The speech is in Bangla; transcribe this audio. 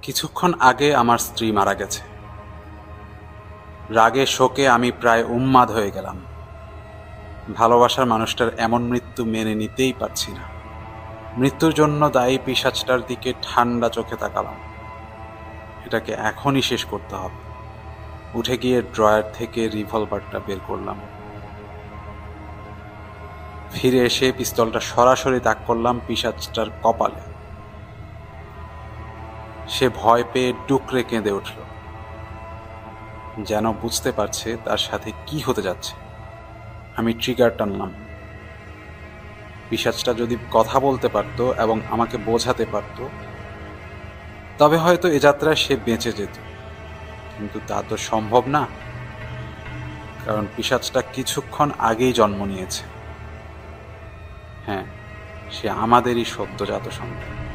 কিছুক্ষণ আগে আমার স্ত্রী মারা গেছে। রাগে শোকে আমি প্রায় উন্মাদ হয়ে গেলাম। ভালোবাসার মানুষটার এমন মৃত্যু মেনে নিতেই পারছি না। মৃত্যুর জন্য দায়ী পিশাচটার দিকে ঠান্ডা চোখে তাকালাম। এটাকে এখনই শেষ করতে হবে। উঠে গিয়ে ড্রয়ার থেকে রিভলভারটা বের করলাম। ফিরে এসে পিস্তলটা সরাসরি তাক করলাম পিশাচটার কপালে। সে ভয় পেয়ে ডুকরে কেঁদে উঠল, যেন বুঝতে পারছে তার সাথে কি হতে যাচ্ছে। আমি ট্রিগার টানলাম। পিশাচটা যদি কথা বলতে পারত এবং আমাকে বোঝাতে পারত, তবে হয়তো এ যাত্রায় সে বেঁচে যেত। কিন্তু তা তো সম্ভব না, কারণ পিশাচটা কিছুক্ষণ আগেই জন্ম নিয়েছে। হ্যাঁ, সে আমাদেরই সদ্যজাত সন্তান।